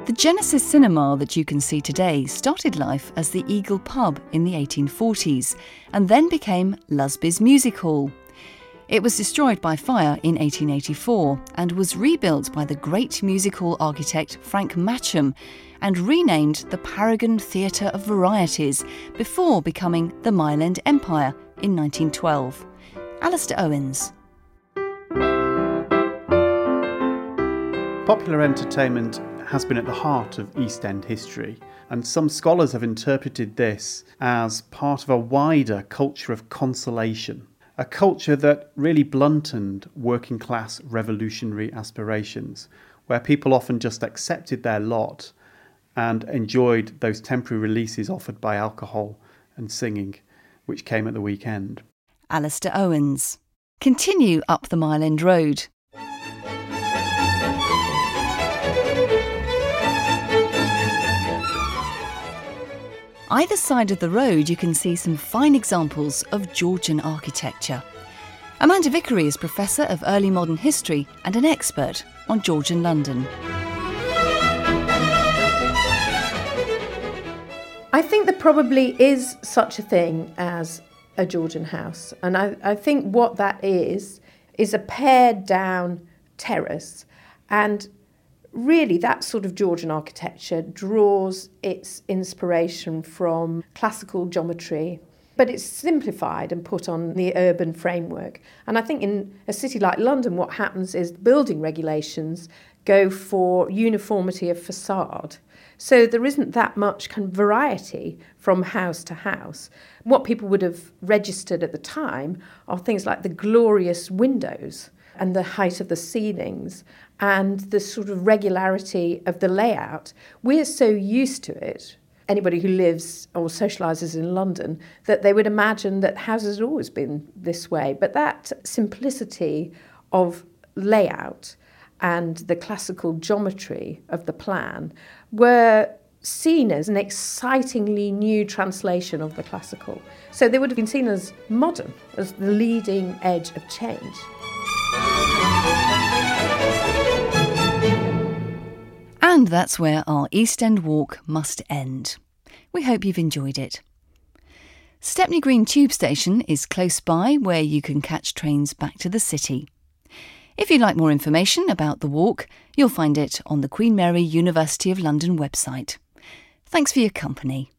The Genesis Cinema that you can see today started life as the Eagle Pub in the 1840s and then became Lusby's Music Hall. It was destroyed by fire in 1884 and was rebuilt by the great music hall architect Frank Matcham and renamed the Paragon Theatre of Varieties before becoming the Mile End Empire in 1912. Alistair Owens. Popular entertainment has been at the heart of East End history, and some scholars have interpreted this as part of a wider culture of consolation, a culture that really blunted working class revolutionary aspirations, where people often just accepted their lot and enjoyed those temporary releases offered by alcohol and singing, which came at the weekend. Alistair Owens. Continue up the Mile End Road. Either side of the road you can see some fine examples of Georgian architecture. Amanda Vickery is Professor of Early Modern History and an expert on Georgian London. I think there probably is such a thing as a Georgian house, and I think what that is a pared down terrace, and really that sort of Georgian architecture draws its inspiration from classical geometry, but it's simplified and put on the urban framework. And I think in a city like London what happens is building regulations go for uniformity of facade. So there isn't that much kind of variety from house to house. What people would have registered at the time are things like the glorious windows and the height of the ceilings and the sort of regularity of the layout. We're so used to it, anybody who lives or socialises in London, that they would imagine that houses had always been this way. But that simplicity of layout and the classical geometry of the plan were seen as an excitingly new translation of the classical. So they would have been seen as modern, as the leading edge of change. And that's where our East End walk must end. We hope you've enjoyed it. Stepney Green Tube Station is close by where you can catch trains back to the city. If you'd like more information about the walk, you'll find it on the Queen Mary University of London website. Thanks for your company.